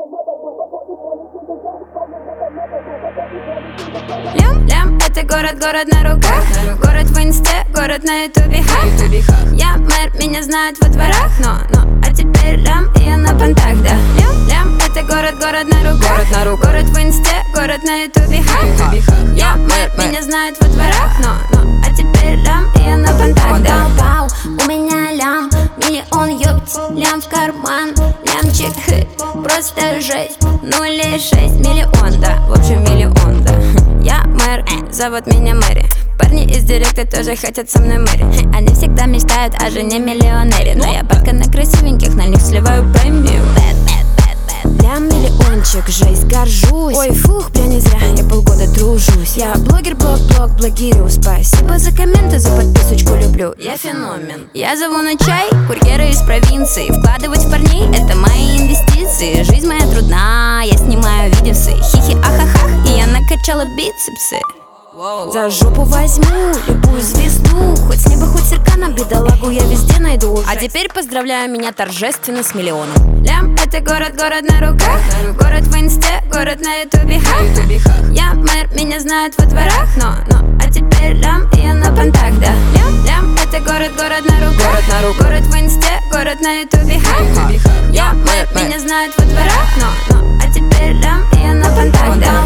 Лям, это город, город на руках. Город в инсте, город на ютубе. Я мэр, меня знают во дворах. Но, а теперь лям, и я на понтах, да. Лям, это город, город на руках. Город в инсте, город на ютубе. Я мэр, меня знают во дворах. Но, а теперь лям, и я на понтах, да. Вау, у меня лям, миллион, ёпть, лям в карман, лямчик, просто жесть. 0,6 миллион, да, в общем миллион, да. Я мэр, зовут меня Мэри. Парни из директа тоже хотят со мной мэри. Они всегда мечтают о жене миллионере, но я бабка на красивеньких, на них сливаю премию. Лям, миллиончик, жесть, горжусь. Ой, фух, прям не зря, я полгода тружусь. Я блогер, блогерю. Спасибо за комменты, за подписочку, люблю. Я феномен. Я зову на чай курьера из провинции. Вкладывать в парней — это мои инвестиции. Жизнь моя трудна, я снимаю видеосы. Хихи, ахахах, и я накачала бицепсы. За жопу возьму любую звезду, хоть с неба, хоть с циркана, бедолагу я везде найду. А теперь поздравляю меня торжественно с миллионом. Лям, это город, город на руках. Город в инсте, город на ютубе. Я мэр, меня знают во дворах. Но, а теперь лям, и я на понтах, да. Лям, это город, город на руках. Город в инсте, город на ютубе. Я мэр, меня знают во дворах. Но, а теперь лям, и я на понтах, да.